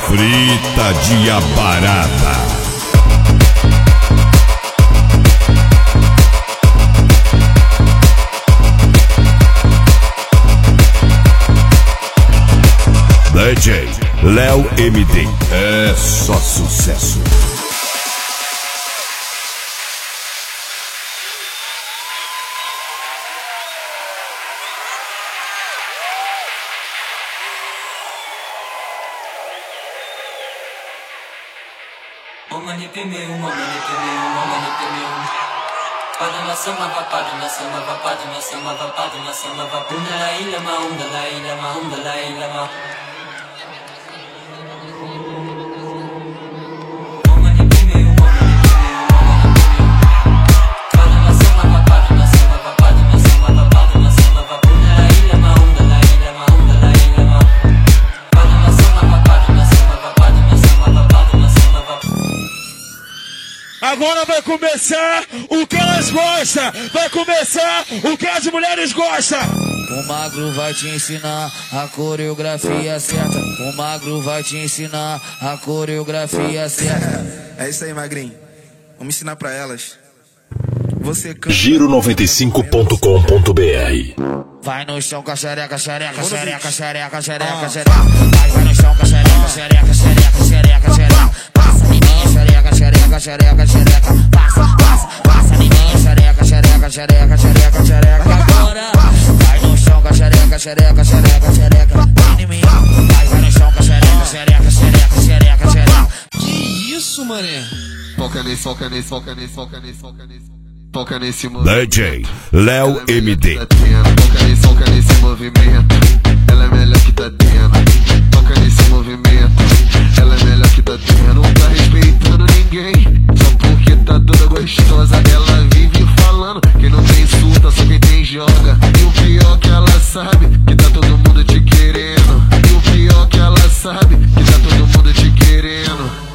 Frita de Abarata. DJ Léo MD, é só sucesso. Padma sama va padma sama va padma sama va padma sama va la ilama la ilama la ilama. Agora vai começar o que elas gostam, vai começar o que as mulheres gostam. O magro vai te ensinar a coreografia certa. O magro vai te ensinar a coreografia certa. É isso aí, magrinho. Vamos ensinar pra elas. Você canta. Giro95.com.br. Vai no chão com a xereca, xereca, xereca, xereca, xereca, xereca. Vai no chão com a xereca, xereca, xereca, xereca, xereca. Passa ninguém, xereca, xereca, xereca, xereca. Passa, passa, passa ninguém, xereca, xereca, xereca, xereca, xereca. Agora vai no chão com a xereca, xereca, xereca, xereca. Vem em mim, vai no chão com a xereca, xereca, xereca, xereca, xereca. Que isso, mané? Foca nesse, foca nesse, foca nesse, foca nesse, foca nesse. Foca nesse movimento. DJ Léo MD. Foca nesse movimento. Ela é melhor que tá tendo. Foca nesse movimento. Ela é melhor que tá tendo. Não tá respeitando ninguém, só porque tá toda gostosa. Ela vive falando que não tem surta, só quem tem joga. E o pior que ela sabe que tá todo mundo te querendo. E o pior que ela sabe que tá todo mundo te querendo.